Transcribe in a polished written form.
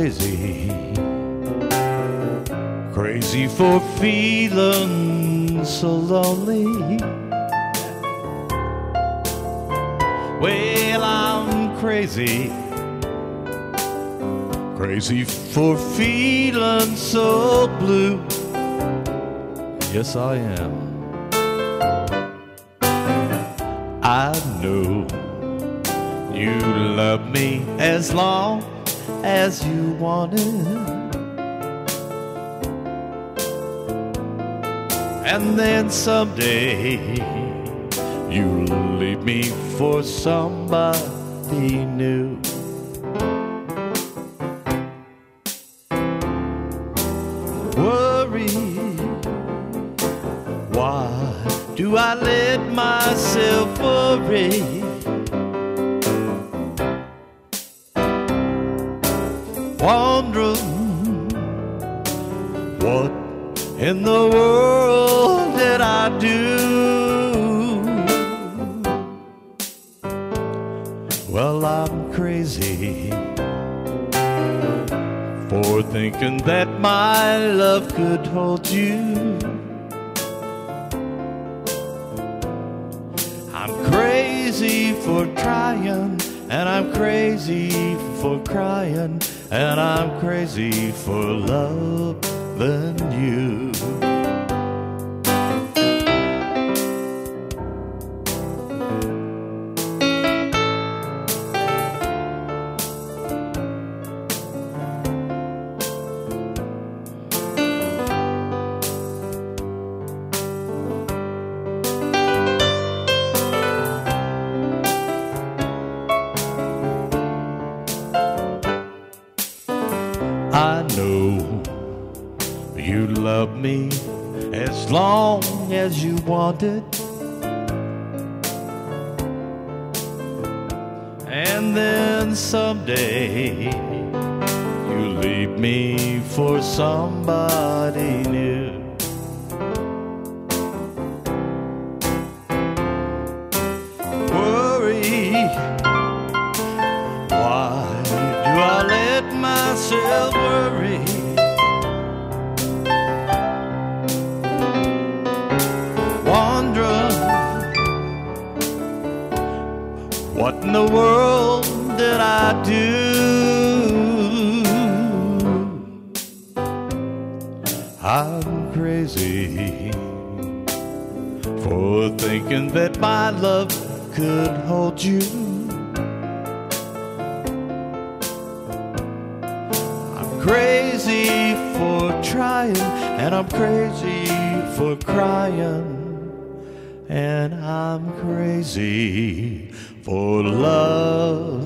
crazy, crazy for feeling so lonely. Well, I'm crazy, crazy for feeling so blue. Yes, I am. I know you love me as long as you wanted, and then someday you'll leave me for somebody new. Worry, why do I let myself worry? Wondering what in the world did I do? Well, I'm crazy for thinking that my love could hold you. I'm crazy for trying, and I'm crazy for crying, and I'm crazy for loving you. I know you love me as long as you wanted, and then someday you leave me for somebody new. Worry, why do I let myself worry? Wondering what in the world did I do? I'm crazy for thinking that my love could hold you. Crazy for trying, and I'm crazy for crying, and I'm crazy for love.